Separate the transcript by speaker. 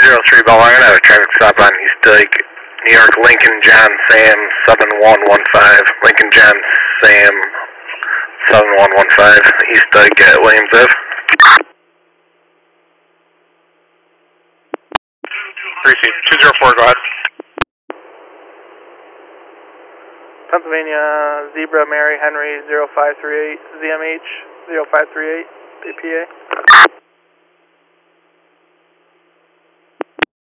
Speaker 1: 203 Belmar, I have a traffic stop on East Dike, New York, Lincoln John Sam 7115. Lincoln John Sam 7115, East Dike at Williams Ave. 204, go ahead.
Speaker 2: Pennsylvania Zebra Mary Henry 0538 ZMH 0538 PPA.